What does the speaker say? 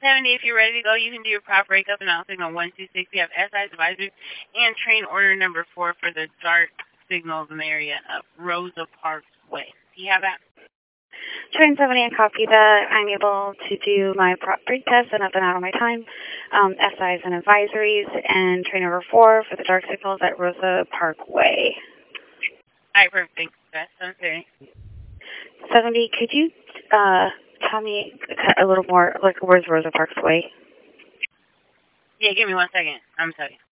70, if you're ready to go, you can do your prop breakup, and I'll signal 126. We have SI's advisory and train order number 4 for the dark signals in the area of Rosa Parks Way. Do you have that? Train 70, I copy that. I'm able to do my prop break test and up and out on my time. SIs and advisories, and train number 4 for the dark signals at Rosa Park Way. All right, perfect. Thanks. That's 70, could you tell me a little more, like, where's Rosa Parks Way? Yeah, give me 1 second. I'm telling you.